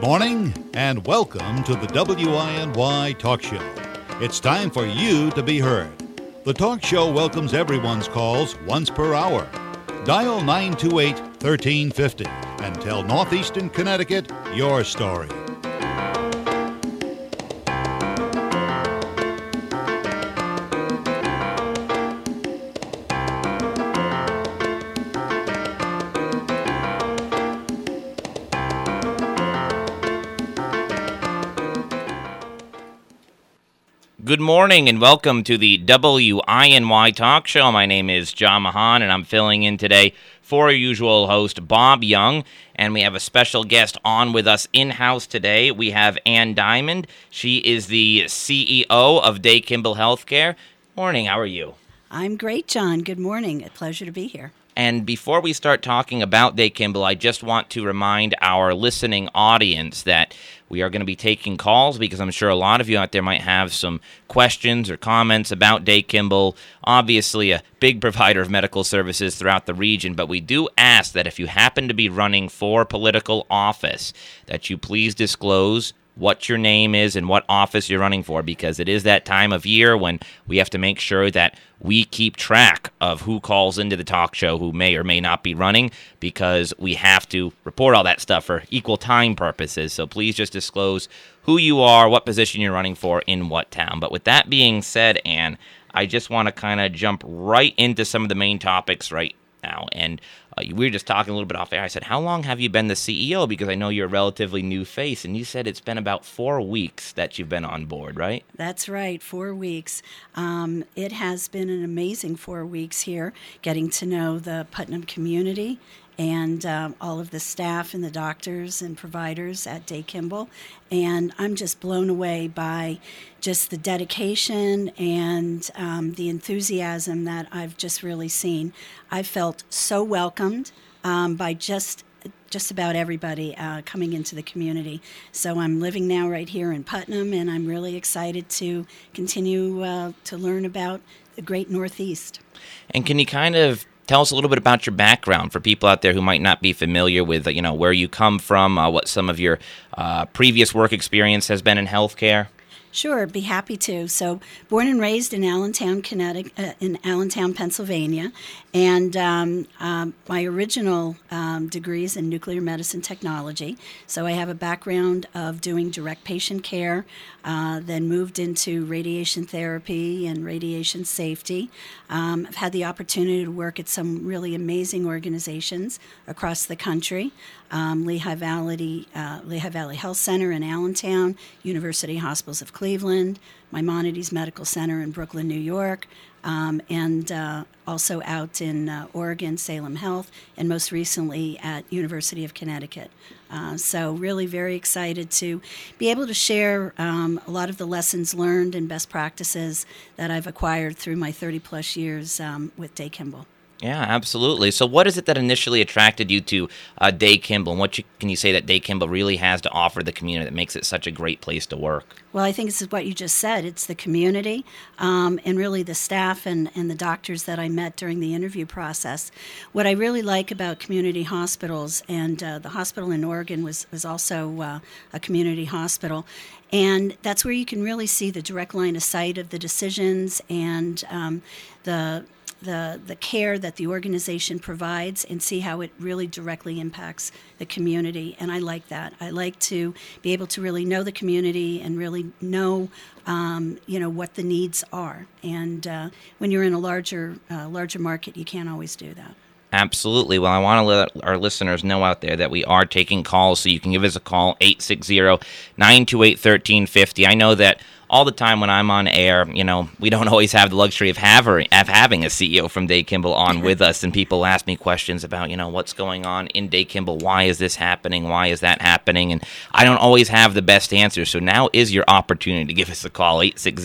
morning, and welcome to the WINY Talk Show. It's time for you to be heard. The talk show welcomes everyone's calls once per hour. Dial 928-1350 and tell Northeastern Connecticut your story. Good morning and welcome to the WINY Talk Show. My name is John Mahan and I'm filling in today for our usual host, Bob Young. And we have a special guest on with us in-house today. We have Ann Diamond. She is the CEO of Day-Kimball Healthcare. Morning, how are you? I'm great, John. Good morning. A pleasure to be here. And before we start talking about Day-Kimball, I just want to remind our listening audience that we are going to be taking calls because I'm sure a lot of you out there might have some questions or comments about Day-Kimball. Obviously, a big provider of medical services throughout the region, but we do ask that if you happen to be running for political office, that you please disclose what your name is and what office you're running for, because it is that time of year when we have to make sure that we keep track of who calls into the talk show who may or may not be running, because we have to report all that stuff for equal time purposes. So please just disclose who you are, what position you're running for, in what town. But with that being said, Ann, I just want to kind of jump right into some of the main topics right now. And we were just talking a little bit off air. I said, how long have you been the CEO? Because I know you're a relatively new face. And you said it's been about 4 weeks that you've been on board, right? That's right, 4 weeks. It has been an amazing 4 weeks here, getting to know the Putnam community and all of the staff and the doctors and providers at Day-Kimball. And I'm just blown away by just the dedication and the enthusiasm that I've just really seen. I felt so welcomed by just about everybody coming into the community. So I'm living now right here in Putnam, and I'm really excited to continue to learn about the great Northeast. And can you kind of tell us a little bit about your background for people out there who might not be familiar with, where you come from, what some of your previous work experience has been in healthcare? Sure, I'd be happy to. So, born and raised in Allentown, Pennsylvania, and my original degree is in nuclear medicine technology. So I have a background of doing direct patient care, then moved into radiation therapy and radiation safety. I've had the opportunity to work at some really amazing organizations across the country. Lehigh Valley Health Center in Allentown, University Hospitals of Cleveland, Maimonides Medical Center in Brooklyn, New York, and also out in Oregon, Salem Health, and most recently at University of Connecticut. So really very excited to be able to share a lot of the lessons learned and best practices that I've acquired through my 30-plus years with Day-Kimball. Yeah, absolutely. So what is it that initially attracted you to Day-Kimball, and what can you say that Day-Kimball really has to offer the community that makes it such a great place to work? Well, I think it's what you just said. It's the community and really the staff and the doctors that I met during the interview process. What I really like about community hospitals, and the hospital in Oregon was also a community hospital, and that's where you can really see the direct line of sight of the decisions and the care that the organization provides, and see how it really directly impacts the community. And I like that. I like to be able to really know the community and really know, what the needs are. And when you're in a larger market, you can't always do that. Absolutely. Well, I want to let our listeners know out there that we are taking calls, so you can give us a call, 860-928-1350. I know that all the time when I'm on air, we don't always have the luxury of having a CEO from Day-Kimball on with us, and people ask me questions about, what's going on in Day-Kimball, why is this happening, why is that happening, and I don't always have the best answers, so now is your opportunity to give us a call,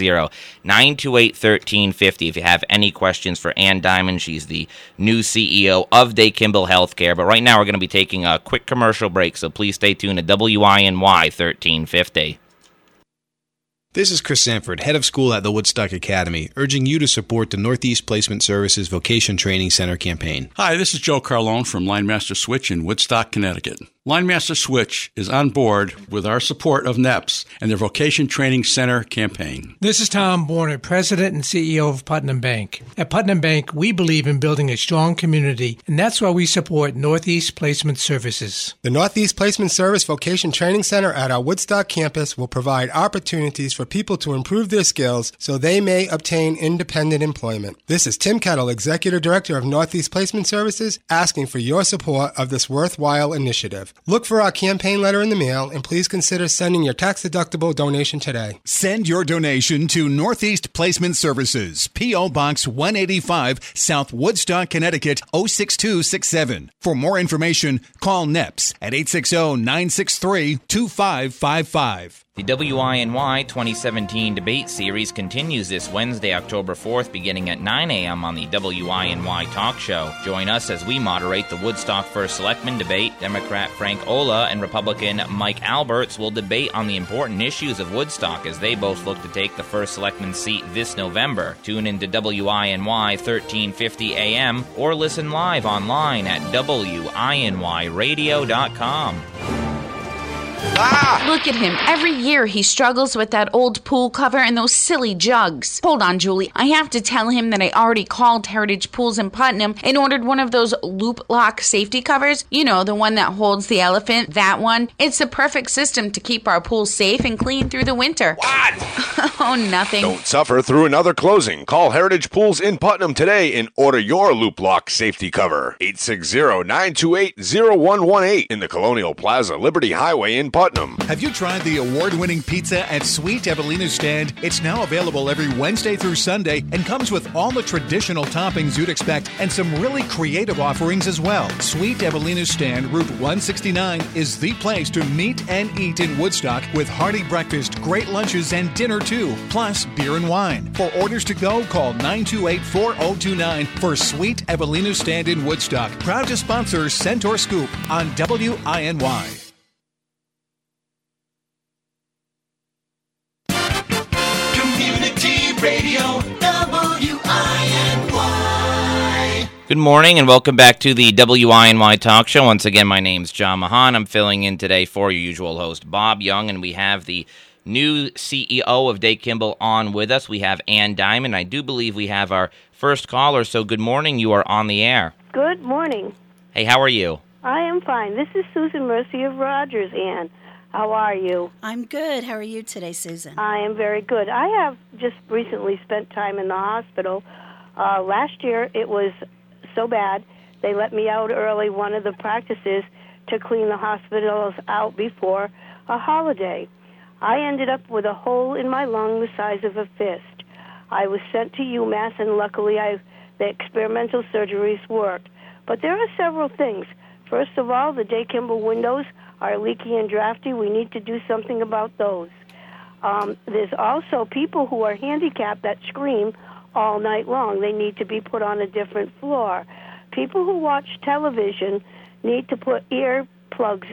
860-928-1350, if you have any questions for Ann Diamond. She's the new CEO of Day-Kimball Healthcare, but right now we're going to be taking a quick commercial break, so please stay tuned to WINY 1350. This is Chris Sanford, head of school at the Woodstock Academy, urging you to support the Northeast Placement Services Vocation Training Center campaign. Hi, this is Joe Carlone from Linemaster Switch in Woodstock, Connecticut. Linemaster Switch is on board with our support of NEPS and their Vocation Training Center campaign. This is Tom Borner, President and CEO of Putnam Bank. At Putnam Bank, we believe in building a strong community, and that's why we support Northeast Placement Services. The Northeast Placement Service Vocation Training Center at our Woodstock campus will provide opportunities for people to improve their skills so they may obtain independent employment. This is Tim Kettle, Executive Director of Northeast Placement Services, asking for your support of this worthwhile initiative. Look for our campaign letter in the mail, and please consider sending your tax-deductible donation today. Send your donation to Northeast Placement Services, P.O. Box 185, South Woodstock, Connecticut, 06267. For more information, call NEPS at 860-963-2555. The WINY 2017 debate series continues this Wednesday, October 4th, beginning at 9 a.m. on the WINY Talk Show. Join us as we moderate the Woodstock First Selectman debate. Democrat Frank Ola and Republican Mike Alberts will debate on the important issues of Woodstock as they both look to take the First Selectman seat this November. Tune into WINY 1350 a.m. or listen live online at WINYradio.com. Look at him. Every year he struggles with that old pool cover and those silly jugs. Hold on, Julie. I have to tell him that I already called Heritage Pools in Putnam and ordered one of those loop lock safety covers. You know, the one that holds the elephant. That one. It's the perfect system to keep our pool safe and clean through the winter. What? Oh, nothing. Don't suffer through another closing. Call Heritage Pools in Putnam today and order your loop lock safety cover. 860-928-0118 in the Colonial Plaza, Liberty Highway in Putnam. Have you tried the award-winning pizza at Sweet Evelina's Stand? It's now available every Wednesday through Sunday and comes with all the traditional toppings you'd expect and some really creative offerings as well. Sweet Evelina's Stand, Route 169, is the place to meet and eat in Woodstock with hearty breakfast, great lunches, and dinner too, plus beer and wine. For orders to go, call 928-4029 for Sweet Evelina's Stand in Woodstock. Proud to sponsor Centaur Scoop on WINY. Radio WINY. Good morning and welcome back to the WINY Talk Show. Once again, my name's John Mahan. I'm filling in today for your usual host, Bob Young, and we have the new CEO of Day Kimball on with us. We have Ann Diamond. I do believe we have our first caller, so good morning. You are on the air. Good morning. Hey, how are you? I am fine. This is Susan Mercy of Rogers, Ann. How are you? I'm good. How are you today, Susan? I am very good. I have just recently spent time in the hospital. Last year, it was so bad, they let me out early, one of the practices, to clean the hospitals out before a holiday. I ended up with a hole in my lung the size of a fist. I was sent to UMass, and luckily the experimental surgeries worked. But there are several things. First of all, the Day Kimball windows are leaky and drafty. We need to do something about those. There's also people who are handicapped that scream all night long. They need to be put on a different floor. People who watch television need to put earphones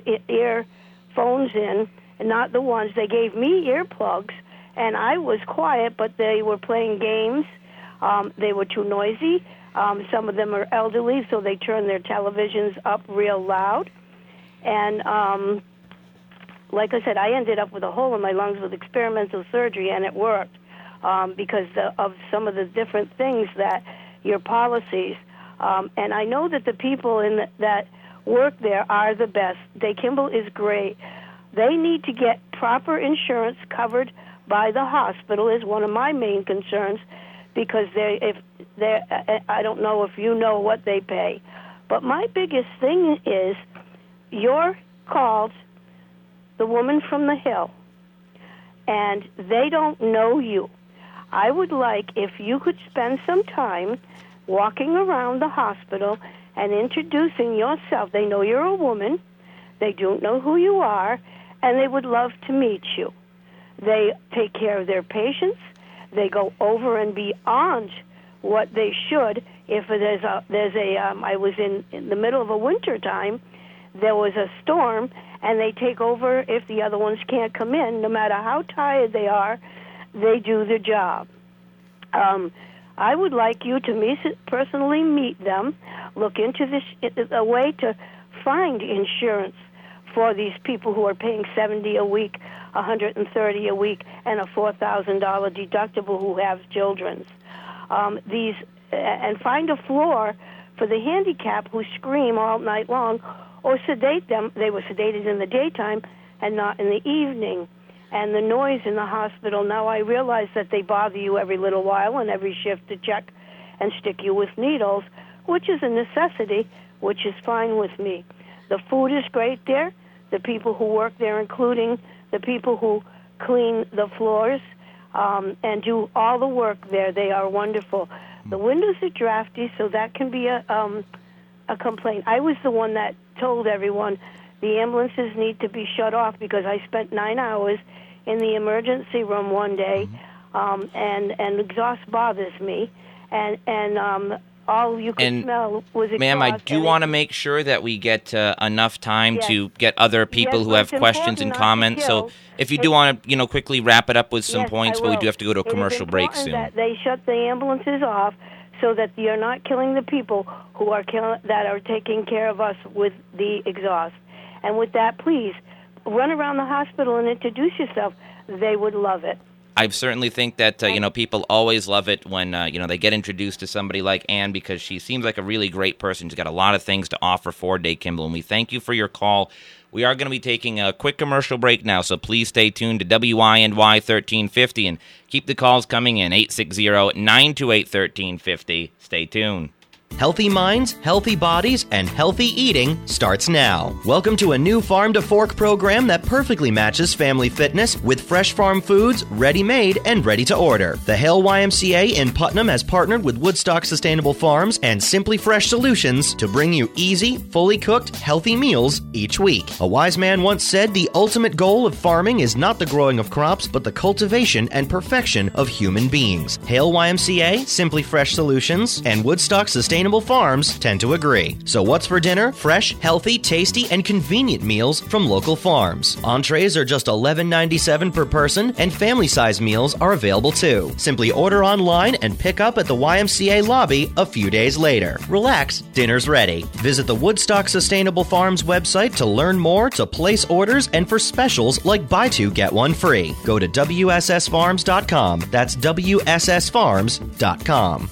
in, and not the ones. They gave me earplugs, and I was quiet, but they were playing games. They were too noisy. Some of them are elderly, so they turn their televisions up real loud. And like I said, I ended up with a hole in my lungs with experimental surgery, and it worked because of some of the different things that your policies. And I know that the people that work there are the best. Day Kimball is great. They need to get proper insurance covered by the hospital is one of my main concerns, because I don't know if you know what they pay. But my biggest thing is, you're called the woman from the hill, and they don't know you. I would like if you could spend some time walking around the hospital and introducing yourself. They know you're a woman. They don't know who you are, and they would love to meet you. They take care of their patients. They go over and beyond what they should. If I was in the middle of a winter time, there was a storm, and they take over if the other ones can't come in, no matter how tired they are. they do the job. I would like you to personally meet them, look into a way to find insurance for these people who are paying $70 a week, $130 a week, and a $4,000 deductible who have children. And find a floor for the handicapped who scream all night long, or sedate them. They were sedated in the daytime and not in the evening. And the noise in the hospital, now I realize that they bother you every little while and every shift to check and stick you with needles, which is a necessity, which is fine with me. The food is great there. The people who work there, including the people who clean the floors and do all the work there, they are wonderful. The windows are drafty, so that can be a complaint. I was the one that told everyone the ambulances need to be shut off because I spent 9 hours in the emergency room one day, and exhaust bothers me, and all you could smell was exhaust. Ma'am, I do want to make sure that we get enough time to get other people who have questions and comments. So if you do want to, quickly wrap it up with some points, but we do have to go to a commercial break soon. That they shut the ambulances off so that you're not killing the people who are that are taking care of us with the exhaust. And with that, please run around the hospital and introduce yourself. They would love it. I certainly think that, people always love it when, they get introduced to somebody like Ann, because she seems like a really great person. She's got a lot of things to offer for Day Kimball, and we thank you for your call. We are going to be taking a quick commercial break now, so please stay tuned to WINY 1350 and keep the calls coming in, 860-928-1350. Stay tuned. Healthy minds, healthy bodies, and healthy eating starts now. Welcome to a new Farm to Fork program that perfectly matches family fitness with fresh farm foods, ready-made and ready to order. The Hale YMCA in Putnam has partnered with Woodstock Sustainable Farms and Simply Fresh Solutions to bring you easy, fully cooked, healthy meals each week. A wise man once said the ultimate goal of farming is not the growing of crops, but the cultivation and perfection of human beings. Hale YMCA, Simply Fresh Solutions, and Woodstock Sustainable Farms tend to agree. So what's for dinner? Fresh, healthy, tasty, and convenient meals from local farms. Entrees are just $11.97 per person, and family-size meals are available too. Simply order online and pick up at the YMCA lobby a few days later. Relax, dinner's ready. Visit the Woodstock Sustainable Farms website to learn more, to place orders, and for specials like buy two, get one free. Go to WSSfarms.com. That's WSSfarms.com.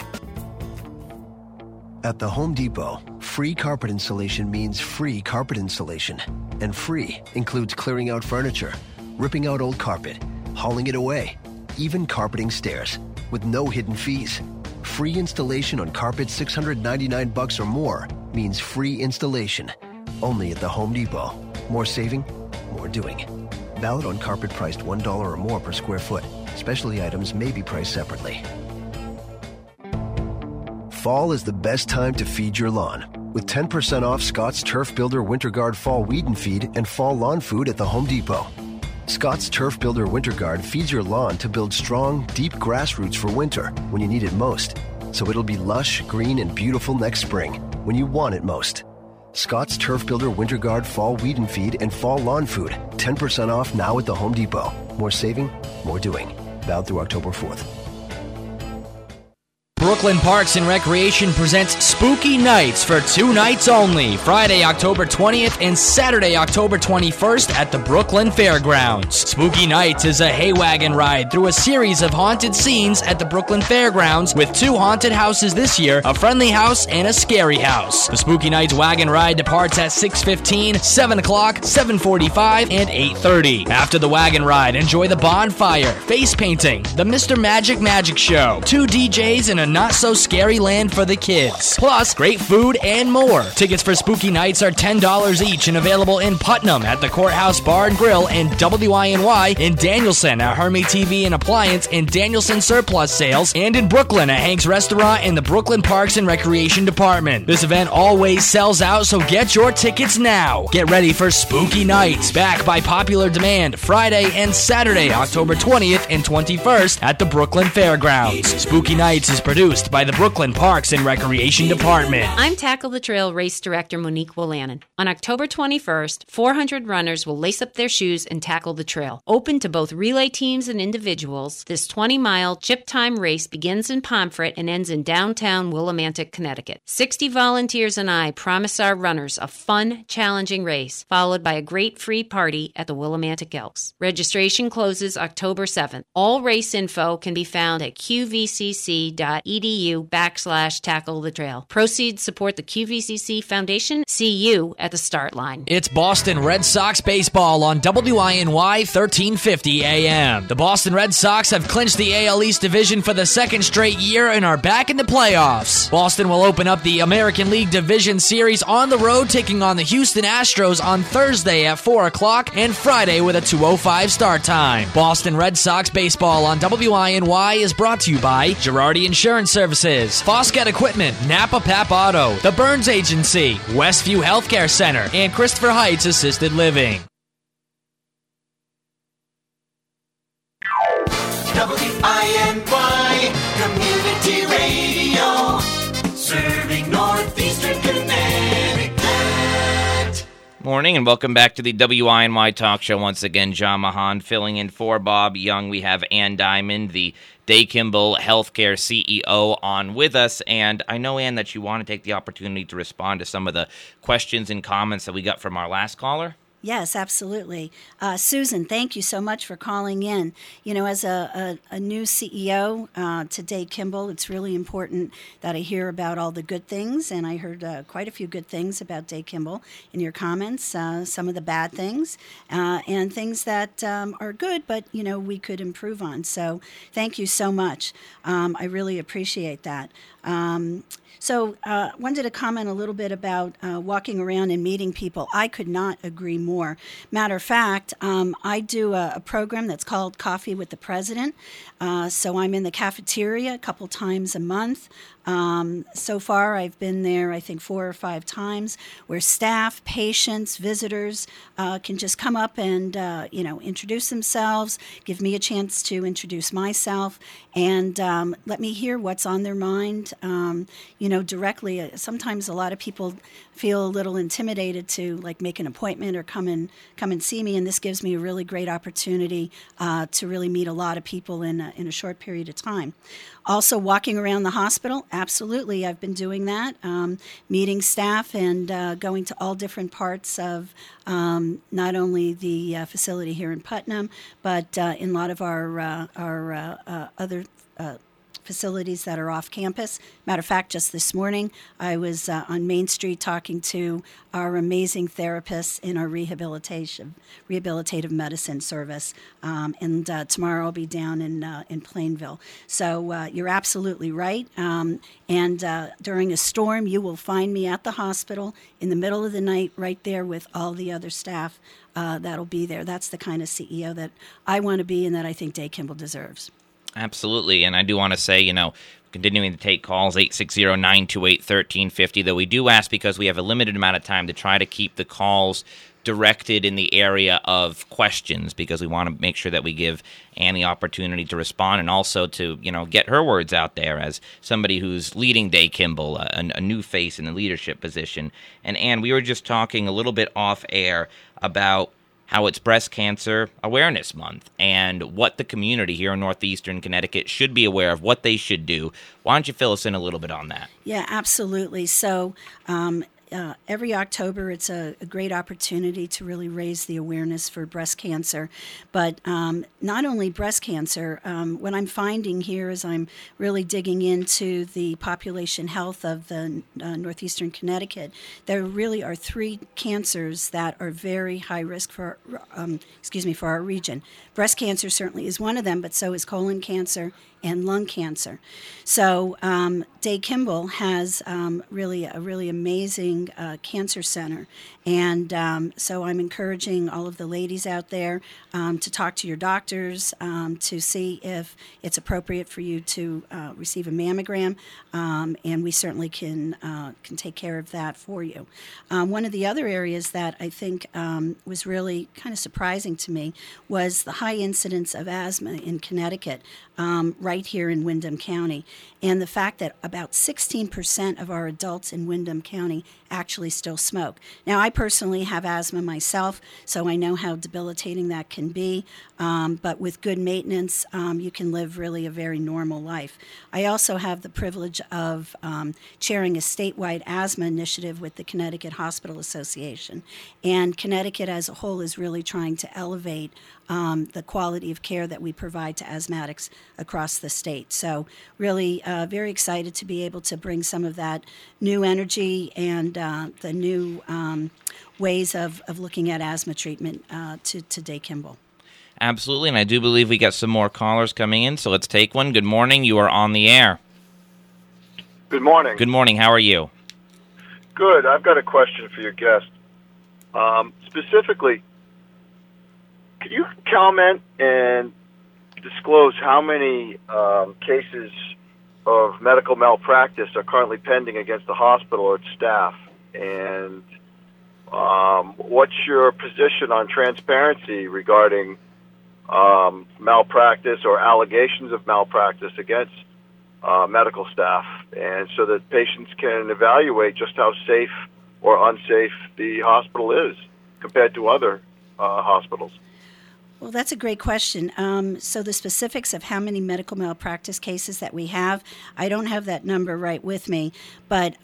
At the Home Depot, free carpet installation means free carpet installation. And free includes clearing out furniture, ripping out old carpet, hauling it away, even carpeting stairs, with no hidden fees. Free installation on carpet $699 or more means free installation. Only at the Home Depot. More saving, more doing. Valid on carpet priced $1 or more per square foot. Specialty items may be priced separately. Fall is the best time to feed your lawn. With 10% off Scott's Turf Builder Winter Guard Fall Weed and Feed and Fall Lawn Food at the Home Depot. Scott's Turf Builder Winter Guard feeds your lawn to build strong, deep grass roots for winter when you need it most. So it'll be lush, green, and beautiful next spring when you want it most. Scott's Turf Builder Winter Guard Fall Weed and Feed and Fall Lawn Food. 10% off now at the Home Depot. More saving, more doing. Valid through October 4th. Brooklyn Parks and Recreation presents Spooky Nights for 2 nights only, Friday, October 20th and Saturday, October 21st at the Brooklyn Fairgrounds. Spooky Nights is a hay wagon ride through a series of haunted scenes at the Brooklyn Fairgrounds with 2 haunted houses this year, a friendly house and a scary house. The Spooky Nights wagon ride departs at 6:15, 7 o'clock, 7:45, and 8:30. After the wagon ride, enjoy the bonfire, face painting, the Mr. Magic Show, 2 DJs, and a not-so-scary land for the kids. Plus, great food and more. Tickets for Spooky Nights are $10 each and available in Putnam at the Courthouse Bar and Grill and WINY, in Danielson at Hermie TV and Appliance and Danielson Surplus Sales, and in Brooklyn at Hank's Restaurant and the Brooklyn Parks and Recreation Department. This event always sells out, so get your tickets now. Get ready for Spooky Nights, back by popular demand, Friday and Saturday, October 20th and 21st at the Brooklyn Fairgrounds. Spooky Nights is produced Produced by the Brooklyn Parks and Recreation Department. I'm Tackle the Trail Race Director Monique Willannon. On October 21st, 400 runners will lace up their shoes and tackle the trail. Open to both relay teams and individuals, this 20-mile chip time race begins in Pomfret and ends in downtown Willimantic, Connecticut. 60 volunteers and I promise our runners a fun, challenging race, followed by a great free party at the Willimantic Elks. Registration closes October 7th. All race info can be found at qvcc.edu/tackle the trail. Proceeds support the QVCC Foundation. See you at the start line. It's Boston Red Sox baseball on WINY 1350 AM. The Boston Red Sox have clinched the AL East division for the second straight year and are back in the playoffs. Boston will open up the American League Division Series on the road, taking on the Houston Astros on Thursday at 4 o'clock and Friday with a 2:05 start time. Boston Red Sox baseball on WINY is brought to you by Girardi Insurance Services, Foscat Equipment, Napa Pap Auto, The Burns Agency, Westview Healthcare Center, and Christopher Heights Assisted Living. WINY Community Radio, serving Northeastern Connecticut. Morning and welcome back to the WINY Talk Show. Once again, John Mahan filling in for Bob Young. We have Ann Diamond, the Day Kimball Healthcare CEO, on with us. And I know, Ann, that you want to take the opportunity to respond to some of the questions and comments that we got from our last caller. Yes, absolutely. Susan, thank you so much for calling in. You know, as a new CEO to Day Kimball, it's really important that I hear about all the good things, and I heard quite a few good things about Day Kimball in your comments, some of the bad things, and things that are good, but, you know, we could improve on. So thank you so much. I really appreciate that. So wanted to comment a little bit about walking around and meeting people. I could not agree more. Matter of fact, I do a program that's called Coffee with the President. So I'm in the cafeteria a couple times a month. So far, I've been there, I think, 4 or 5 times, where staff, patients, visitors can just come up and, introduce themselves, give me a chance to introduce myself, and let me hear what's on their mind, directly. Sometimes a lot of people feel a little intimidated to, make an appointment or come and see me, and this gives me a really great opportunity to really meet a lot of people in a short period of time. Also, walking around the hospital, absolutely, I've been doing that, meeting staff and going to all different parts of not only the facility here in Putnam, but in a lot of our other facilities that are off campus. Matter of fact, just this morning, I was on Main Street talking to our amazing therapists in our rehabilitative medicine service, and tomorrow I'll be down in Plainville. So you're absolutely right. And during a storm, you will find me at the hospital in the middle of the night, right there with all the other staff that'll be there. That's the kind of CEO that I want to be and that I think Day Kimball deserves. Absolutely, and I do want to say, continuing to take calls, 860-928-1350, though we do ask, because we have a limited amount of time, to try to keep the calls directed in the area of questions, because we want to make sure that we give Ann the opportunity to respond and also to, get her words out there as somebody who's leading Day Kimball, a new face in the leadership position. And Ann, we were just talking a little bit off air about how it's Breast Cancer Awareness Month and what the community here in Northeastern Connecticut should be aware of, what they should do. Why don't you fill us in a little bit on that? Yeah, absolutely. So every October, it's a great opportunity to really raise the awareness for breast cancer. But not only breast cancer, what I'm finding here is I'm really digging into the population health of the Northeastern Connecticut. There really are 3 cancers that are very high risk for our region. Breast cancer certainly is one of them, but so is colon cancer and lung cancer. So Day Kimball has really a really amazing young cancer center. And so I'm encouraging all of the ladies out there to talk to your doctors to see if it's appropriate for you to receive a mammogram, and we certainly can take care of that for you. One of the other areas that I think was really kind of surprising to me was the high incidence of asthma in Connecticut, right here in Windham County, and the fact that about 16% of our adults in Windham County actually still smoke. Now, I personally have asthma myself, so I know how debilitating that can be, but with good maintenance, you can live really a very normal life. I also have the privilege of chairing a statewide asthma initiative with the Connecticut Hospital Association, and Connecticut as a whole is really trying to elevate the quality of care that we provide to asthmatics across the state. So really very excited to be able to bring some of that new energy and the new ways of looking at asthma treatment to DeKimble. Absolutely, and I do believe we got some more callers coming in, so let's take one. Good morning. You are on the air. Good morning. Good morning. How are you? Good. I've got a question for your guest. Specifically, could you comment and disclose how many cases of medical malpractice are currently pending against the hospital or its staff? And what's your position on transparency regarding malpractice or allegations of malpractice against medical staff, and so that patients can evaluate just how safe or unsafe the hospital is compared to other hospitals? Well, that's a great question. So the specifics of how many medical malpractice cases that we have, I don't have that number right with me, but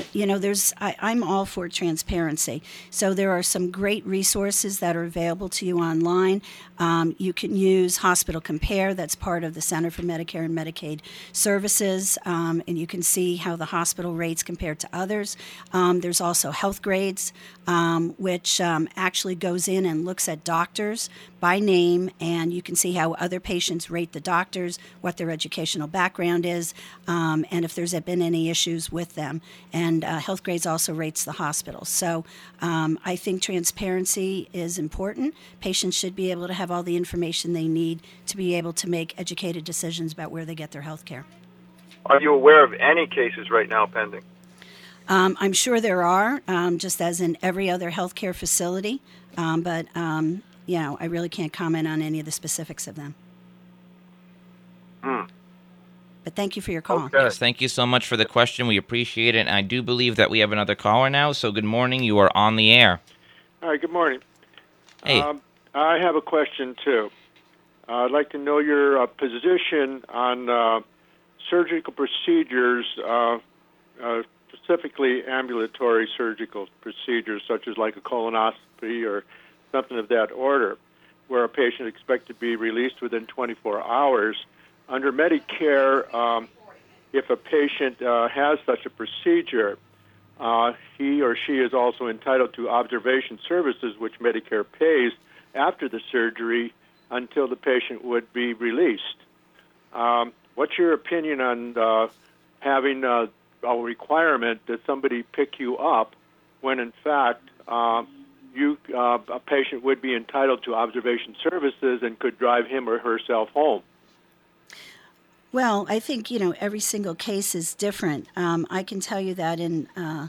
I'm all for transparency. So there are some great resources that are available to you online. You can use Hospital Compare, that's part of the Center for Medicare and Medicaid Services, and you can see how the hospital rates compare to others. There's also Health Grades, which actually goes in and looks at doctors by name, and you can see how other patients rate the doctors, what their educational background is, and if there's been any issues with them. And Health Grades also rates the hospital. So I think transparency is important. Patients should be able to have all the information they need to be able to make educated decisions about where they get their health care. Are you aware of any cases right now pending? I'm sure there are, just as in every other healthcare facility, but I really can't comment on any of the specifics of them. But thank you for your call. Okay. Yes, thank you so much for the question. We appreciate it. And I do believe that we have another caller now. So good morning. You are on the air. All right, good morning. Hey. I have a question, too. I'd like to know your position on surgical procedures, specifically ambulatory surgical procedures, such as like a colonoscopy or something of that order, where a patient is expected to be released within 24 hours. Under Medicare, if a patient has such a procedure, he or she is also entitled to observation services, which Medicare pays after the surgery until the patient would be released. What's your opinion on having a requirement that somebody pick you up when, in fact, a patient would be entitled to observation services and could drive him or herself home? Well, I think, every single case is different. I can tell you that in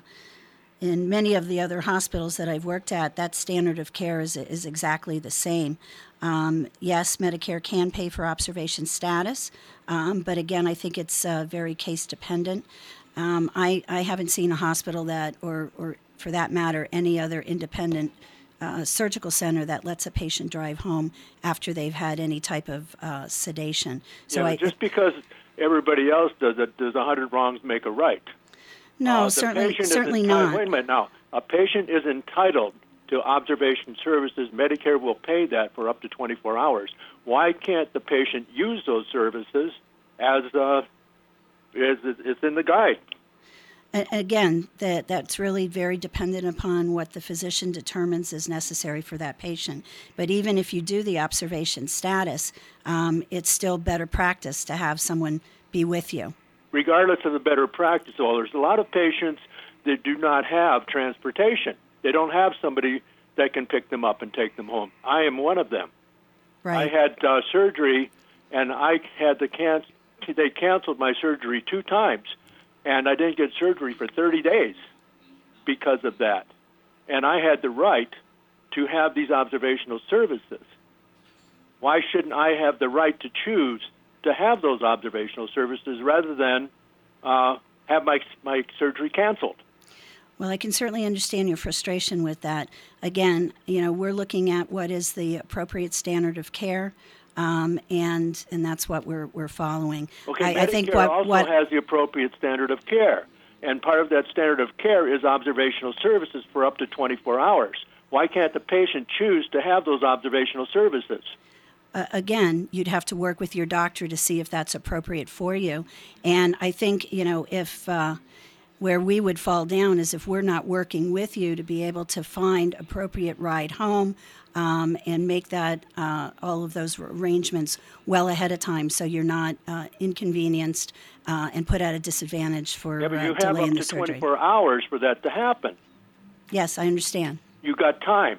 many of the other hospitals that I've worked at, that standard of care is exactly the same. Yes, Medicare can pay for observation status, but again, I think it's very case dependent. I haven't seen a hospital that, or for that matter, any other independent surgical center that lets a patient drive home after they've had any type of sedation. So just because everybody else does it, does 100 wrongs make a right? No, certainly not. Wait a minute now. A patient is entitled to observation services. Medicare will pay that for up to 24 hours. Why can't the patient use those services as it's in the guide? Again, that's really very dependent upon what the physician determines is necessary for that patient. But even if you do the observation status, it's still better practice to have someone be with you. Regardless of the better practice, there's a lot of patients they do not have transportation. They don't have somebody that can pick them up and take them home. I am one of them. Right. I had surgery, and I had they canceled my surgery 2 times, and I didn't get surgery for 30 days because of that. And I had the right to have these observational services. Why shouldn't I have the right to choose to have those observational services rather than have my surgery canceled? Well, I can certainly understand your frustration with that. Again, we're looking at what is the appropriate standard of care, and that's what we're following. Okay, I think what has the appropriate standard of care, and part of that standard of care is observational services for up to 24 hours. Why can't the patient choose to have those observational services? Again, you'd have to work with your doctor to see if that's appropriate for you. And I think, if where we would fall down is if we're not working with you to be able to find appropriate ride home and make that all of those arrangements well ahead of time so you're not inconvenienced and put at a disadvantage for but you have up to 24 hours for that to happen. Yes, I understand. You got time.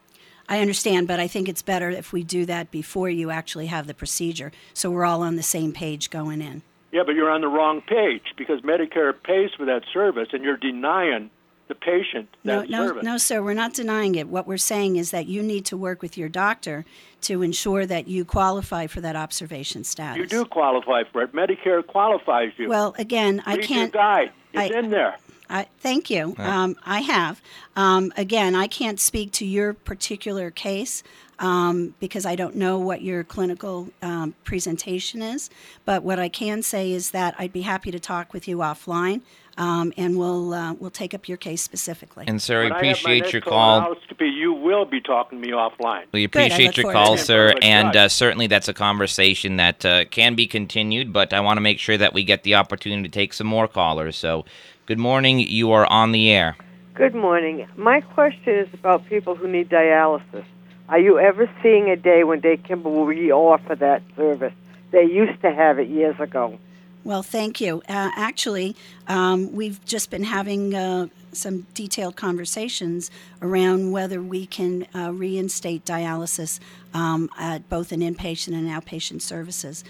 I understand, but I think it's better if we do that before you actually have the procedure, so we're all on the same page going in. Yeah, but you're on the wrong page because Medicare pays for that service, and you're denying the patient that service. No, sir, we're not denying it. What we're saying is that you need to work with your doctor to ensure that you qualify for that observation status. You do qualify for it. Medicare qualifies you. Well, again, I can't... Read your guide. It's in there. Thank you. I have. Again, I can't speak to your particular case because I don't know what your clinical presentation is. But what I can say is that I'd be happy to talk with you offline, and we'll take up your case specifically. And sir, we appreciate your call. You will be talking to me offline. We appreciate your call, sir, and certainly that's a conversation that can be continued. But I want to make sure that we get the opportunity to take some more callers. So. Good morning. You are on the air. Good morning. My question is about people who need dialysis. Are you ever seeing a day when Dave Kimball will reoffer that service? They used to have it years ago. Well, thank you. Actually, we've just been having some detailed conversations around whether we can reinstate dialysis at both an inpatient and outpatient services.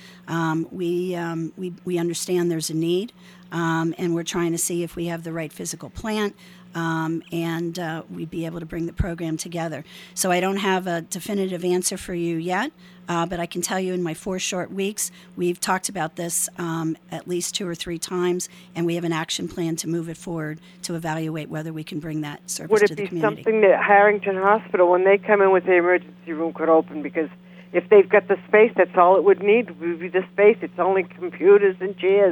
We understand there's a need, and we're trying to see if we have the right physical plant, and we'd be able to bring the program together. So I don't have a definitive answer for you yet, but I can tell you in my 4 short weeks, we've talked about this at least 2 or 3 times, and we have an action plan to move it forward to evaluate whether we can bring that service to the community. Would it be something that Harrington Hospital, when they come in with the emergency room, could open? Because if they've got the space, that's all it would need would be the space. It's only computers and chairs.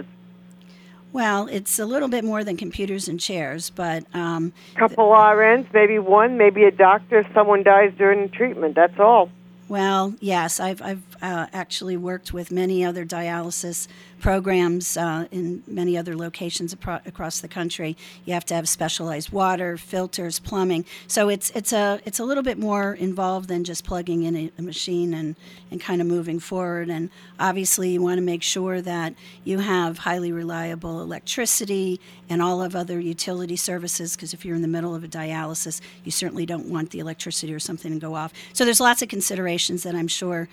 Well, it's a little bit more than computers and chairs, but... couple RNs, maybe one, maybe a doctor if someone dies during treatment, that's all. Well, yes, I've actually worked with many other dialysis programs in many other locations across the country. You have to have specialized water, filters, plumbing. So it's a little bit more involved than just plugging in a machine and kind of moving forward. And obviously, you want to make sure that you have highly reliable electricity and all of other utility services, because if you're in the middle of a dialysis, you certainly don't want the electricity or something to go off. So there's lots of considerations that I'm sure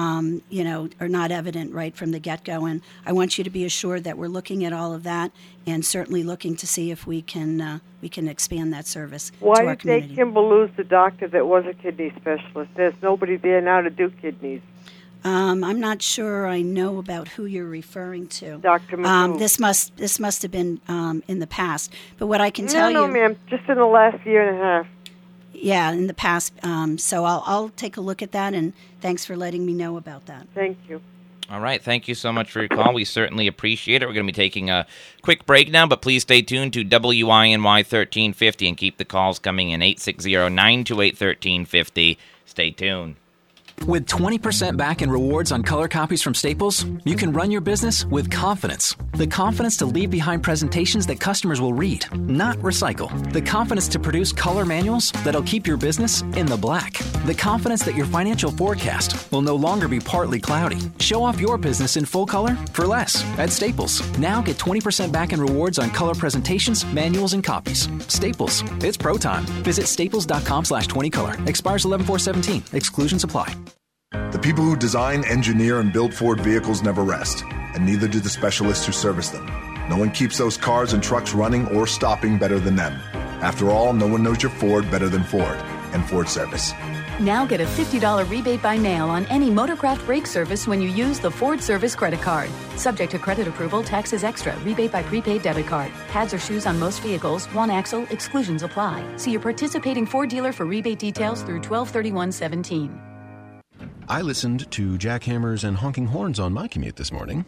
are not evident right from the get-go. And I want you to be assured that we're looking at all of that and certainly looking to see if we can expand that service to our community. Why did Dave Kimball lose the doctor that was a kidney specialist? There's nobody there now to do kidneys. I'm not sure I know about who you're referring to. Dr. McCoo. This must have been in the past. But what I can tell you... No, ma'am, just in the last year and a half. Yeah, in the past. So I'll take a look at that, and thanks for letting me know about that. Thank you. All right, thank you so much for your call. We certainly appreciate it. We're going to be taking a quick break now, but please stay tuned to WINY 1350 and keep the calls coming in 860-928-1350. Stay tuned. With 20% back in rewards on color copies from Staples, you can run your business with confidence. The confidence to leave behind presentations that customers will read, not recycle. The confidence to produce color manuals that'll keep your business in the black. The confidence that your financial forecast will no longer be partly cloudy. Show off your business in full color for less at Staples. Now get 20% back in rewards on color presentations, manuals, and copies. Staples. It's pro time. Visit staples.com/20color. Expires 11/4/17. Exclusions apply. The people who design, engineer, and build Ford vehicles never rest, and neither do the specialists who service them. No one keeps those cars and trucks running or stopping better than them. After all, no one knows your Ford better than Ford and Ford Service. Now get a $50 rebate by mail on any Motorcraft brake service when you use the Ford Service credit card. Subject to credit approval, taxes extra, rebate by prepaid debit card. Pads or shoes on most vehicles, one axle, exclusions apply. See your participating Ford dealer for rebate details through 12/31/17. I listened to jackhammers and honking horns on my commute this morning.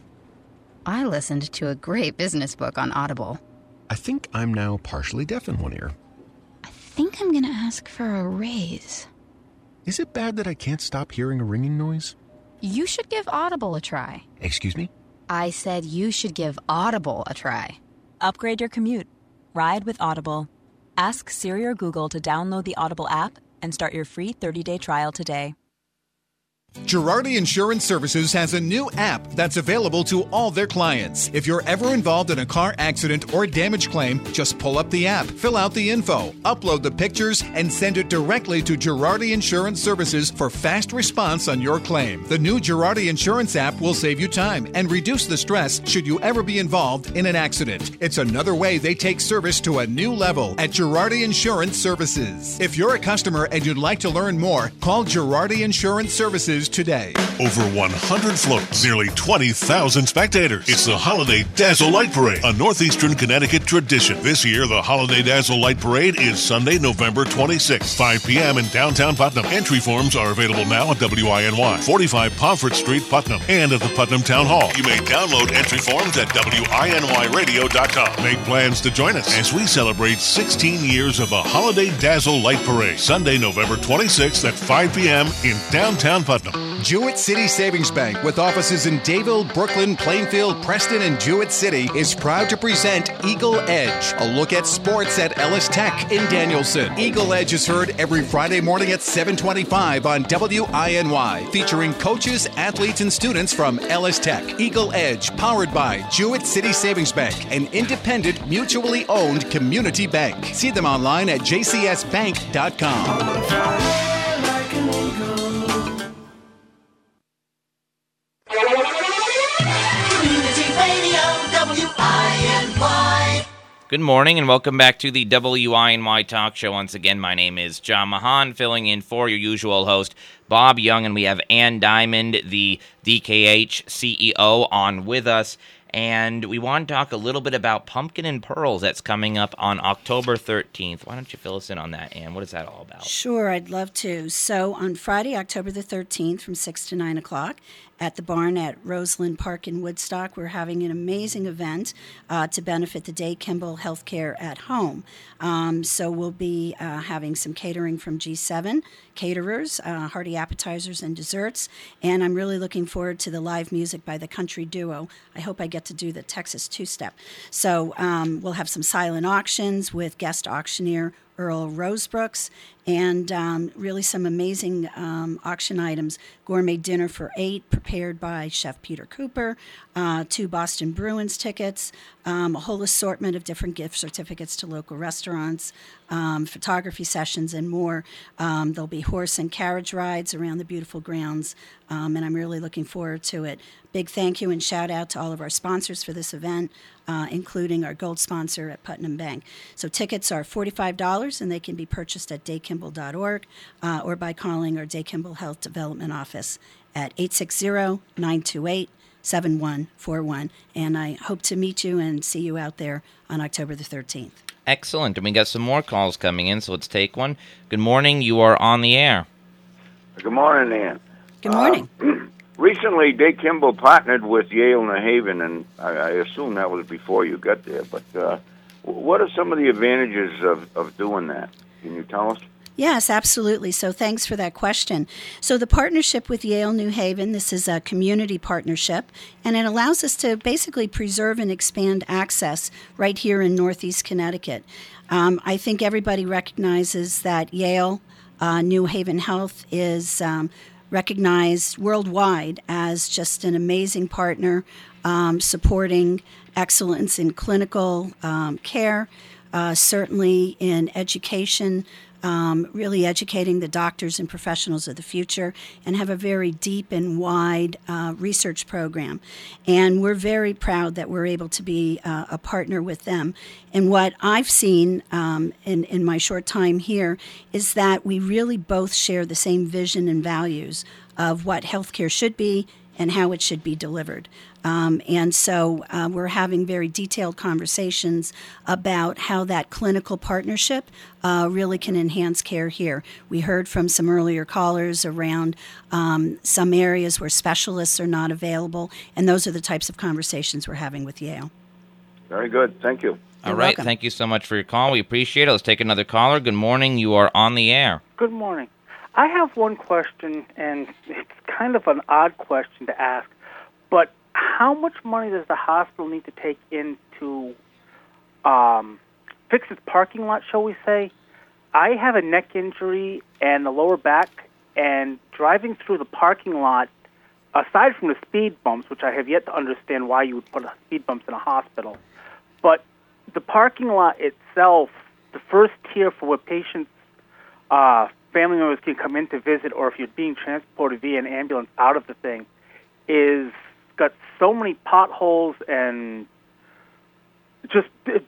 I listened to a great business book on Audible. I think I'm now partially deaf in one ear. I think I'm going to ask for a raise. Is it bad that I can't stop hearing a ringing noise? You should give Audible a try. Excuse me? I said you should give Audible a try. Upgrade your commute. Ride with Audible. Ask Siri or Google to download the Audible app and start your free 30-day trial today. Girardi Insurance Services has a new app that's available to all their clients. If you're ever involved in a car accident or damage claim, just pull up the app, fill out the info, upload the pictures, and send it directly to Girardi Insurance Services for fast response on your claim. The new Girardi Insurance app will save you time and reduce the stress should you ever be involved in an accident. It's another way they take service to a new level at Girardi Insurance Services. If you're a customer and you'd like to learn more, call Girardi Insurance Services today. Over 100 floats, nearly 20,000 spectators. It's the Holiday Dazzle Light Parade, a Northeastern Connecticut tradition. This year, the Holiday Dazzle Light Parade is Sunday, November 26th, 5 p.m. in downtown Putnam. Entry forms are available now at WINY, 45 Pomfret Street, Putnam, and at the Putnam Town Hall. You may download entry forms at WINYradio.com. Make plans to join us as we celebrate 16 years of the Holiday Dazzle Light Parade, Sunday, November 26th at 5 p.m. in downtown Putnam. Jewett City Savings Bank, with offices in Dayville, Brooklyn, Plainfield, Preston, and Jewett City, is proud to present Eagle Edge, a look at sports at Ellis Tech in Danielson. Eagle Edge is heard every Friday morning at 7:25 on WINY, featuring coaches, athletes, and students from Ellis Tech. Eagle Edge, powered by Jewett City Savings Bank, an independent, mutually owned community bank. See them online at jcsbank.com. Good morning and welcome back to the WINY Talk Show. Once again, my name is John Mahan, filling in for your usual host, Bob Young, and we have Ann Diamond, the DKH CEO, on with us. And we want to talk a little bit about Pumpkin and Pearls that's coming up on October 13th. Why don't you fill us in on that, Ann? What is that all about? Sure, I'd love to. So on Friday, October the 13th from 6 to 9 o'clock at the barn at Roseland Park in Woodstock, we're having an amazing event to benefit the Day Kimball Healthcare at Home. So we'll be having some catering from G7 caterers, hearty appetizers and desserts, and I'm really looking forward to the live music by the country duo. I hope I get to do the Texas two-step. So we'll have some silent auctions with guest auctioneer Earl Rosebrooks, and really some amazing auction items. Gourmet dinner for 8, prepared by Chef Peter Cooper, 2 Boston Bruins tickets, a whole assortment of different gift certificates to local restaurants, photography sessions, and more. There'll be horse and carriage rides around the beautiful grounds, and I'm really looking forward to it. Big thank you and shout out to all of our sponsors for this event, including our gold sponsor at Putnam Bank. So tickets are $45, and they can be purchased at daykimball.org or by calling our Day Kimball Health Development Office at 860-928-7141. And I hope to meet you and see you out there on October the 13th. Excellent. And we got some more calls coming in, so let's take one. Good morning. You are on the air. Good morning, Ann. Good morning. Recently, Day Kimball partnered with Yale New Haven, and I assume that was before you got there. But what are some of the advantages of doing that? Can you tell us? Yes, absolutely. So thanks for that question. So the partnership with Yale New Haven, this is a community partnership, and it allows us to basically preserve and expand access right here in Northeast Connecticut. I think everybody recognizes that Yale New Haven Health is recognized worldwide as just an amazing partner, supporting excellence in clinical care, certainly in education, really educating the doctors and professionals of the future, and have a very deep and wide research program. And we're very proud that we're able to be a partner with them. And what I've seen in my short time here is that we really both share the same vision and values of what healthcare should be and how it should be delivered. And so we're having very detailed conversations about how that clinical partnership really can enhance care here. We heard from some earlier callers around some areas where specialists are not available, and those are the types of conversations we're having with Yale. Very good. Thank you. All right. welcome. Thank you so much for your call. We appreciate it. Let's take another caller. Good morning. You are on the air. Good morning. I have one question, and it's kind of an odd question to ask, but how much money does the hospital need to take in to fix its parking lot, shall we say? I have a neck injury and a lower back, and driving through the parking lot, aside from the speed bumps, which I have yet to understand why you would put speed bumps in a hospital, but the parking lot itself, the first tier for where patients, family members can come in to visit, or if you're being transported via an ambulance out of the thing, is got so many potholes and just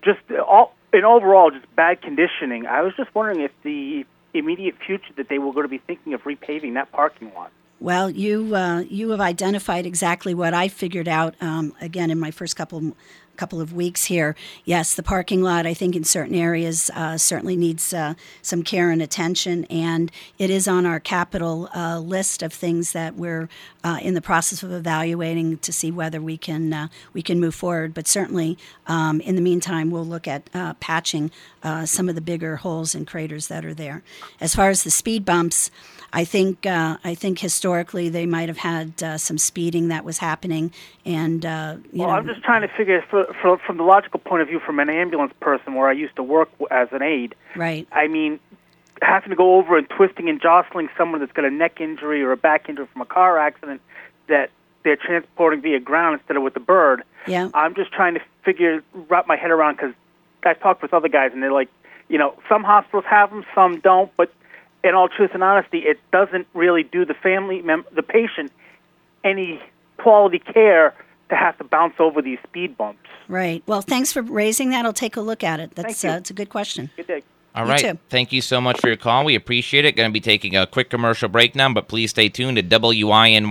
overall bad conditioning. I was just wondering if the immediate future that they were going to be thinking of repaving that parking lot. Well, you have identified exactly what I figured out, again, in my first couple of weeks here. Yes, the parking lot, I think, in certain areas certainly needs some care and attention, and it is on our capital list of things that we're in the process of evaluating to see whether we can move forward. But certainly, in the meantime, we'll look at patching some of the bigger holes and craters that are there. As far as the speed bumps, I think historically they might have had some speeding that was happening, and I'm just trying to figure from the logical point of view, from an ambulance person where I used to work as an aide. Right. I mean, having to go over and twisting and jostling someone that's got a neck injury or a back injury from a car accident that they're transporting via ground instead of with the bird. Yeah. I'm just trying to wrap my head around, because I talked with other guys and they're like, some hospitals have them, some don't, but in all truth and honesty, it doesn't really do the patient any quality care to have to bounce over these speed bumps. Right. Well, thanks for raising that. I'll take a look at it. That's it's a good question. Good day. All right. too. Thank you so much for your call. We appreciate it. Going to be taking a quick commercial break now, but please stay tuned to WINY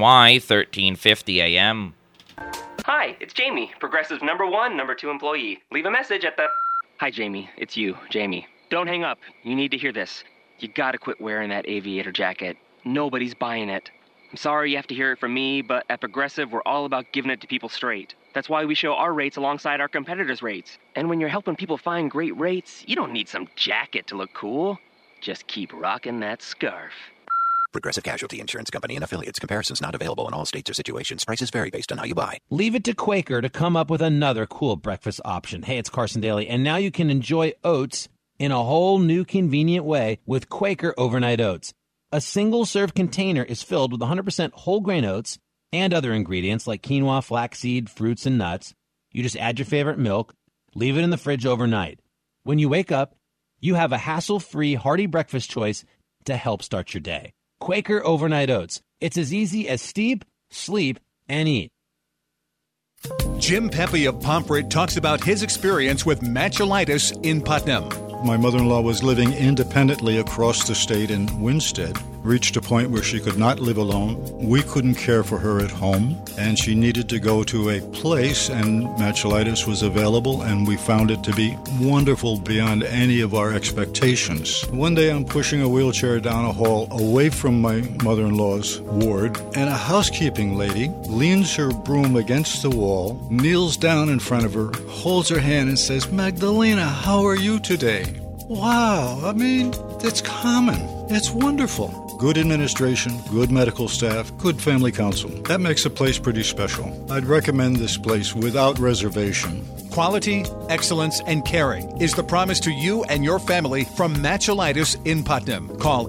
1350 AM. Hi, it's Jamie, Progressive's #1, #2 employee. Leave a message at the... Hi, Jamie. It's you, Jamie. Don't hang up. You need to hear this. You gotta quit wearing that aviator jacket. Nobody's buying it. I'm sorry you have to hear it from me, but at Progressive, we're all about giving it to people straight. That's why we show our rates alongside our competitors' rates. And when you're helping people find great rates, you don't need some jacket to look cool. Just keep rocking that scarf. Progressive Casualty Insurance Company and affiliates. Comparisons not available in all states or situations. Prices vary based on how you buy. Leave it to Quaker to come up with another cool breakfast option. Hey, it's Carson Daly, and now you can enjoy oats in a whole new convenient way with Quaker Overnight Oats. A single-serve container is filled with 100% whole grain oats and other ingredients like quinoa, flaxseed, fruits, and nuts. You just add your favorite milk, leave it in the fridge overnight. When you wake up, you have a hassle-free, hearty breakfast choice to help start your day. Quaker Overnight Oats. It's as easy as steep, sleep, and eat. Jim Pepe of Pomfret talks about his experience with matchulitis in Putnam. My mother-in-law was living independently across the state in Winstead, reached a point where she could not live alone. We couldn't care for her at home, and she needed to go to a place, and matchulitis was available, and we found it to be wonderful beyond any of our expectations. One day I'm pushing a wheelchair down a hall away from my mother-in-law's ward, and a housekeeping lady leans her broom against the wall, kneels down in front of her, holds her hand and says, "Magdalena, how are you today?" Wow, I mean, It's common. It's wonderful. Good administration, good medical staff, good family counsel. That makes a place pretty special. I'd recommend this place without reservation. Quality, excellence, and caring is the promise to you and your family from Matchulitis in Putnam. Call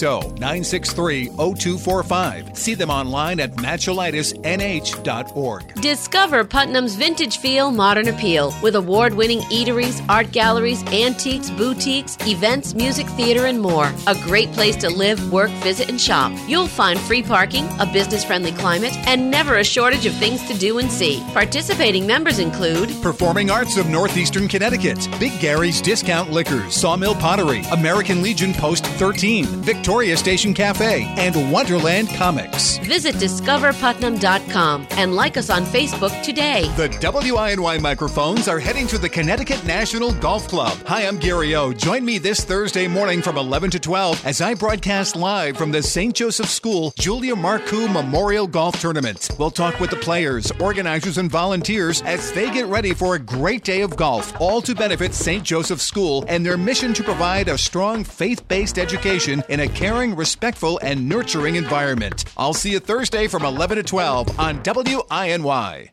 860-963-0245. See them online at matchulitisnh.org. Discover Putnam's vintage feel, modern appeal with award-winning eateries, art galleries, antiques, boutiques, events, music, theater, and more. A great place to live, work, visit, and shop. You'll find free parking, a business-friendly climate, and never a shortage of things to do and see. Participating members include Performing Arts of Northeastern Connecticut, Big Gary's Discount Liquors, Sawmill Pottery, American Legion Post 13, Victoria Station Cafe, and Wonderland Comics. Visit discoverputnam.com and like us on Facebook today. The WINY microphones are heading to the Connecticut National Golf Club. Hi, I'm Gary O. Join me this Thursday morning from 11 to 12 as I broadcast live from the St. Joseph School Julia Marcoux Memorial Golf Tournament. We'll talk with the players, organizers, and volunteers as they get ready for a great day of golf, all to benefit St. Joseph School and their mission to provide a strong faith-based education in a caring, respectful, and nurturing environment. I'll see you Thursday from 11 to 12 on WINY.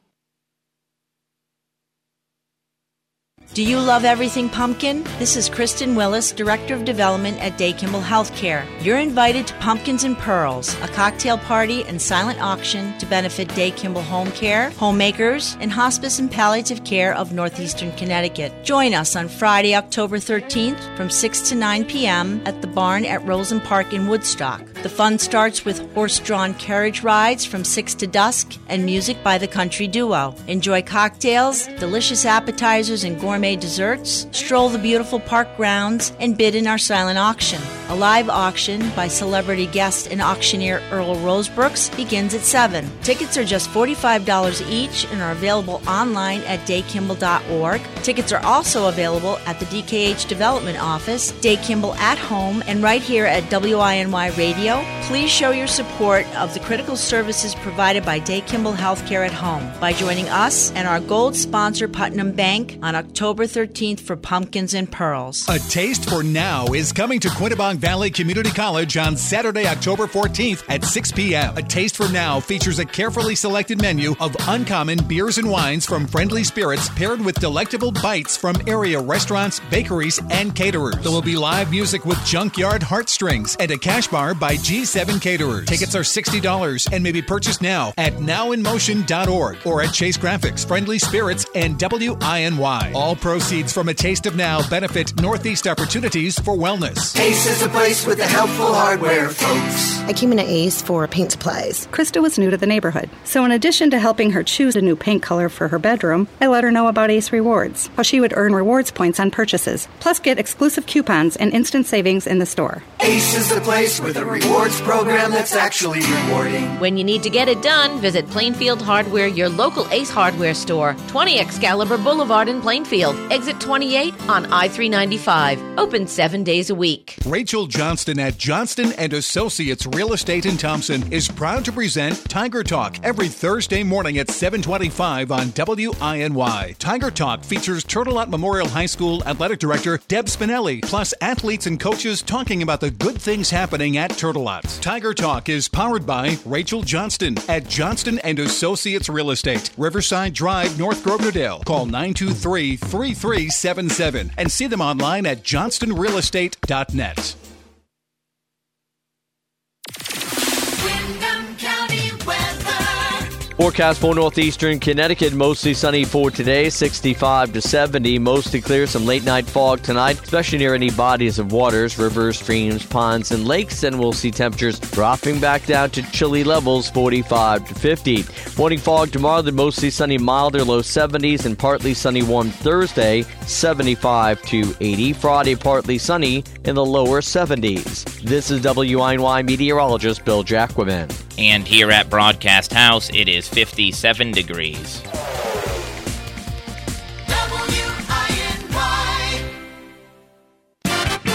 Do you love everything pumpkin? This is Kristen Willis, Director of Development at Day Kimball Healthcare. You're invited to Pumpkins and Pearls, a cocktail party and silent auction to benefit Day Kimball Home Care, Homemakers, and Hospice and Palliative Care of Northeastern Connecticut. Join us on Friday, October 13th from 6 to 9 p.m. at the barn at Rosen Park in Woodstock. The fun starts with horse-drawn carriage rides from 6 to dusk and music by the country duo. Enjoy cocktails, delicious appetizers, and gourmet desserts, stroll the beautiful park grounds, and bid in our silent auction. A live auction by celebrity guest and auctioneer Earl Rosebrooks begins at 7. Tickets are just $45 each and are available online at daykimball.org. Tickets are also available at the DKH Development Office, Day Kimball at Home, and right here at WINY Radio. Please show your support of the critical services provided by Day Kimball Healthcare at Home by joining us and our gold sponsor Putnam Bank on October 13th for Pumpkins and Pearls. A Taste for Now is coming to Quinebaug Valley Community College on Saturday, October 14th at 6 p.m. A Taste for Now features a carefully selected menu of uncommon beers and wines from Friendly Spirits paired with delectable bites from area restaurants, bakeries, and caterers. There will be live music with Junkyard Heartstrings and a cash bar by G7 Caterers. Tickets are $60 and may be purchased now at nowinmotion.org or at Chase Graphics, Friendly Spirits, and WINY. All proceeds from A Taste of Now benefit Northeast Opportunities for Wellness. Ace is a place with the helpful hardware, folks. I came into Ace for paint supplies. Krista was new to the neighborhood, so in addition to helping her choose a new paint color for her bedroom, I let her know about Ace Rewards, how she would earn rewards points on purchases, plus get exclusive coupons and instant savings in the store. Ace is the place with a rewards program that's actually rewarding. When you need to get it done, visit Plainfield Hardware, your local Ace Hardware store, 20 Excalibur Boulevard in Plainfield, exit 28 on I-395. Open 7 days a week. Rachel Johnston at Johnston & Associates Real Estate in Thompson is proud to present Tiger Talk every Thursday morning at 7:25 on WINY. Tiger Talk features Turtle Lot Memorial High School Athletic Director Deb Spinelli, plus athletes and coaches talking about the good things happening at Turtle Lot. Tiger Talk is powered by Rachel Johnston at Johnston & Associates Real Estate, Riverside Drive, North Grosvenor. Call 923-3377 and see them online at johnstonrealestate.net. Windham County weather. Forecast for northeastern Connecticut, mostly sunny for today, 65 to 70. Mostly clear, some late night fog tonight, especially near any bodies of waters, rivers, streams, ponds, and lakes. And we'll see temperatures dropping back down to chilly levels, 45 to 50. Morning fog tomorrow, then mostly sunny, milder, low 70s, and partly sunny warm Thursday, 75 to 80. Friday, partly sunny in the lower 70s. This is WINY meteorologist Bill Jacquemin. And here at Broadcast House, it is 57 degrees. WINY.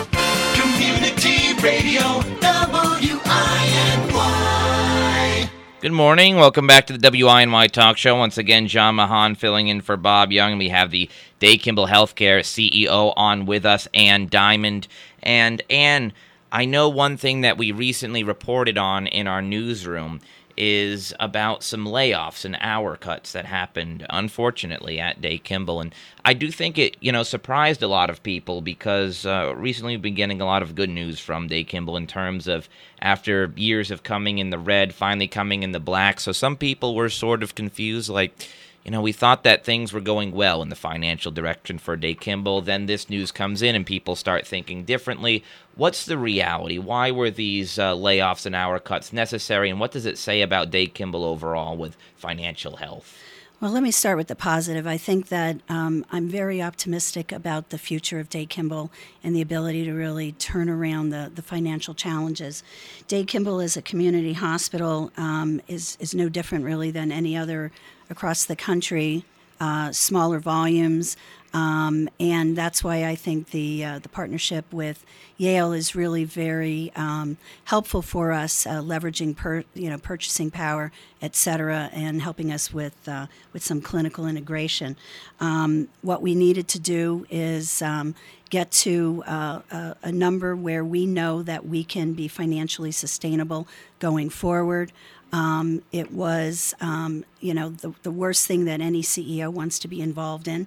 Community Radio, WINY. Good morning. Welcome back to the WINY Talk Show. Once again, John Mahan filling in for Bob Young. We have the Dade Kimball Healthcare CEO on with us, Ann Diamond. And Ann, I know one thing that we recently reported on in our newsroom is about some layoffs and hour cuts that happened, unfortunately, at Dade Kimball. And I do think it, surprised a lot of people because recently we've been getting a lot of good news from Dade Kimball in terms of after years of coming in the red, finally coming in the black. So some people were sort of confused, like, we thought that things were going well in the financial direction for Dade Kimball. Then this news comes in and people start thinking differently. What's the reality? Why were these layoffs and hour cuts necessary? And what does it say about Dade Kimball overall with financial health? Well, let me start with the positive. I think that I'm very optimistic about the future of Dade Kimball and the ability to really turn around the financial challenges. Dade Kimball as a community hospital is no different really than any other across the country, smaller volumes, and that's why I think the partnership with Yale is really very helpful for us, leveraging purchasing power, et cetera, and helping us with some clinical integration. What we needed to do is get to a number where we know that we can be financially sustainable going forward. It was, the worst thing that any CEO wants to be involved in,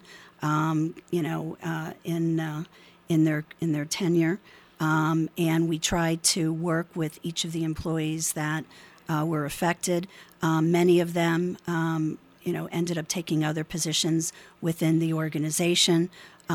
in their tenure. And we tried to work with each of the employees that were affected. Many of them, ended up taking other positions within the organization.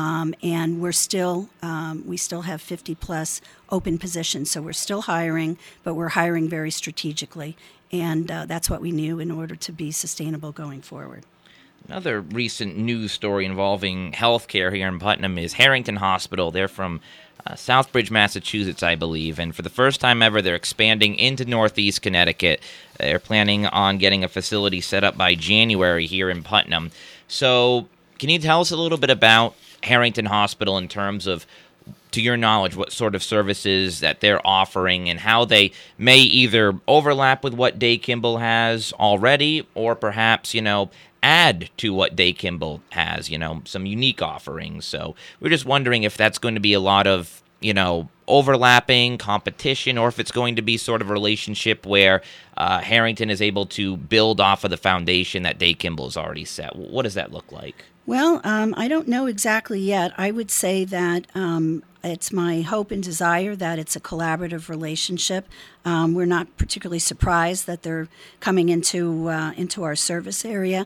And we still have 50 plus open positions. So we're still hiring, but we're hiring very strategically. And that's what we knew in order to be sustainable going forward. Another recent news story involving healthcare here in Putnam is Harrington Hospital. They're from Southbridge, Massachusetts, I believe. And for the first time ever, they're expanding into Northeast Connecticut. They're planning on getting a facility set up by January here in Putnam. So can you tell us a little bit about Harrington Hospital in terms of, to your knowledge, what sort of services that they're offering and how they may either overlap with what Dade Kimball has already or perhaps, add to what Dade Kimball has, some unique offerings. So we're just wondering if that's going to be a lot of, overlapping competition or if it's going to be sort of a relationship where Harrington is able to build off of the foundation that Dade Kimball has already set. What does that look like? Well, I don't know exactly yet. I would say that it's my hope and desire that it's a collaborative relationship. We're not particularly surprised that they're coming into our service area.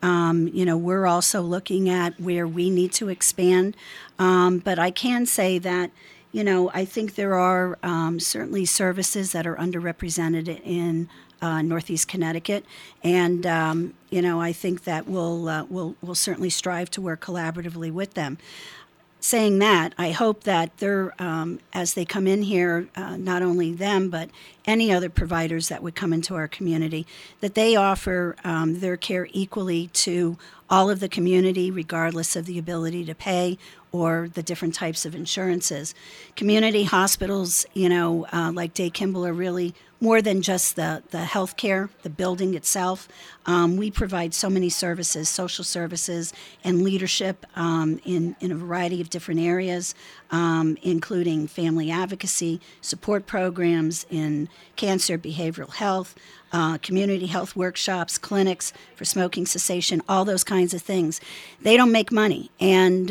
We're also looking at where we need to expand. But I can say that, I think there are certainly services that are underrepresented in Northeast Connecticut, and I think that we'll certainly strive to work collaboratively with them. Saying that, I hope that they're as they come in here, not only them but any other providers that would come into our community, that they offer their care equally to all of the community, regardless of the ability to pay or the different types of insurances. Community hospitals, like Dade Kimball, are really more than just the health care, the building itself. We provide so many services, social services and leadership in a variety of different areas, including family advocacy, support programs in cancer, behavioral health, community health workshops, clinics for smoking cessation, all those kinds of things. They don't make money. And,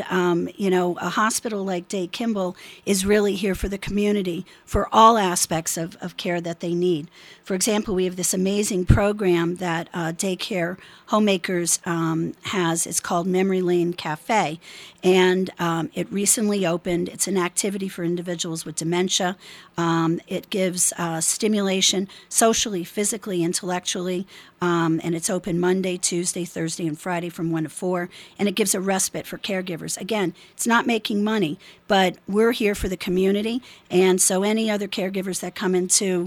a hospital like Dade Kimball is really here for the community for all aspects of care that they need. For example, we have this amazing program that Daycare Homemakers has. It's called Memory Lane Cafe. And it recently opened. It's an activity for individuals with dementia. It gives stimulation socially, physically, intellectually, and it's open Monday, Tuesday, Thursday, and Friday from 1 to 4, and it gives a respite for caregivers. Again, it's not making money, but we're here for the community, and so any other caregivers that come into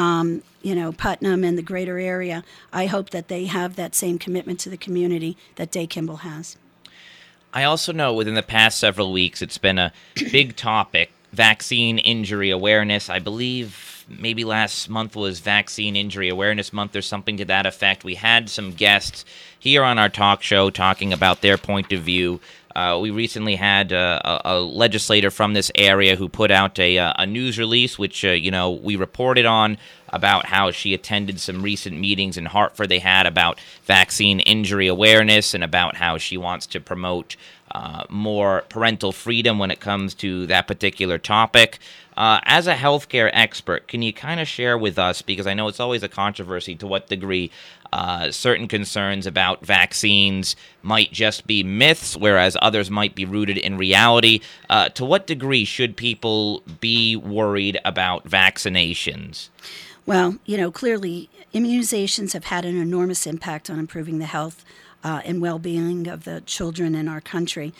Putnam and the greater area, I hope that they have that same commitment to the community that Dade Kimball has. I also know within the past several weeks it's been a big topic vaccine injury awareness. I believe maybe last month was Vaccine Injury Awareness Month or something to that effect. We had some guests here on our talk show talking about their point of view. We recently had a legislator from this area who put out a news release, which, we reported on about how she attended some recent meetings in Hartford they had about vaccine injury awareness and about how she wants to promote more parental freedom when it comes to that particular topic. As a healthcare expert, can you kind of share with us, because I know it's always a controversy to what degree certain concerns about vaccines might just be myths, whereas others might be rooted in reality. To what degree should people be worried about vaccinations? Well, clearly immunizations have had an enormous impact on improving the health and well-being of the children in our country.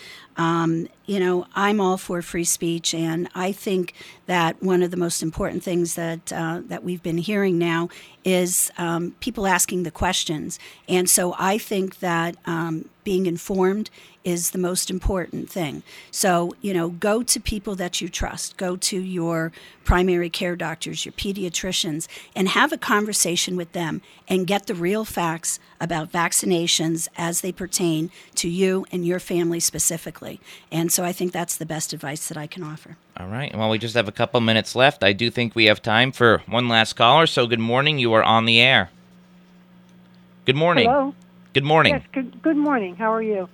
I'm all for free speech, and I think that one of the most important things that we've been hearing now is people asking the questions. And so I think that being informed is the most important thing. So, go to people that you trust. Go to your primary care doctors, your pediatricians, and have a conversation with them and get the real facts about vaccinations as they pertain to you and your family specifically. And so I think that's the best advice that I can offer. All right. Well, we just have a couple minutes left. I do think we have time for one last caller. So good morning. You are on the air. Good morning. Hello. Good morning. Yes, good morning. How are you?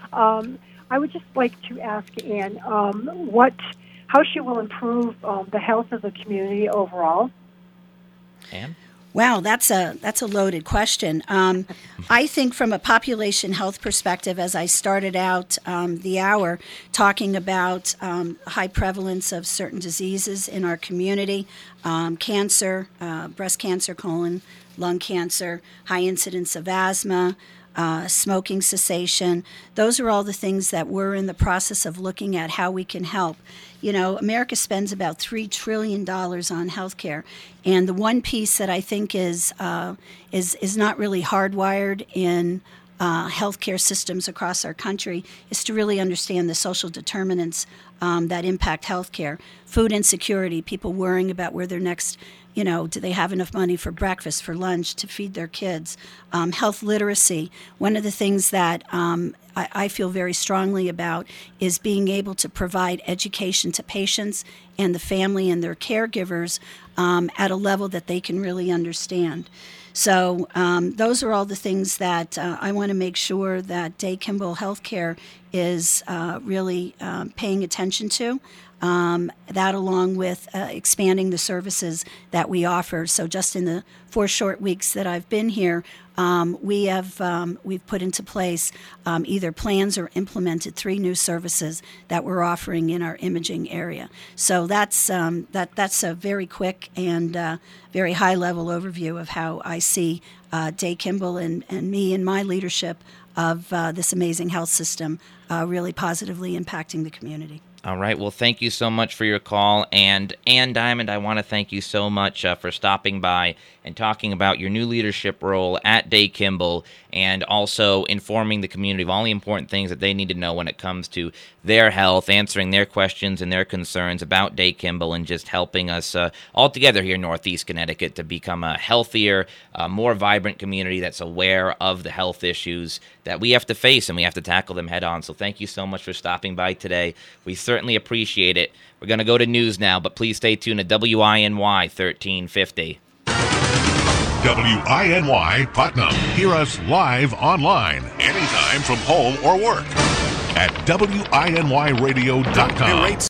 I would just like to ask Ann how she will improve the health of the community overall. Ann? Wow, that's a loaded question. I think from a population health perspective, as I started out the hour talking about high prevalence of certain diseases in our community, cancer, breast cancer, colon, lung cancer, high incidence of asthma, smoking cessation. Those are all the things that we're in the process of looking at how we can help. America spends about $3 trillion on healthcare, and the one piece that I think is not really hardwired in healthcare systems across our country is to really understand the social determinants that impact healthcare. Food insecurity, people worrying about where their next, do they have enough money for breakfast, for lunch, to feed their kids? Health literacy. One of the things that I feel very strongly about is being able to provide education to patients and the family and their caregivers at a level that they can really understand. So those are all the things that I want to make sure that Day Kimball Healthcare is really paying attention to. That along with expanding the services that we offer. So just in the 4 short weeks that I've been here, we've put into place either plans or implemented 3 new services that we're offering in our imaging area. So that's a very quick and very high level overview of how I see Day Kimball and me and my leadership of this amazing health system really positively impacting the community. All right. Well, thank you so much for your call. And Ann Diamond, I want to thank you so much for stopping by and talking about your new leadership role at Day Kimball and also informing the community of all the important things that they need to know when it comes to their health, answering their questions and their concerns about Day Kimball, and just helping us all together here in Northeast Connecticut to become a healthier, more vibrant community that's aware of the health issues that we have to face and we have to tackle them head on. So thank you so much for stopping by today. We certainly appreciate it. We're going to go to news now, but please stay tuned to WINY 1350. WINY Putnam. Hear us live online anytime from home or work at WINYradio.com.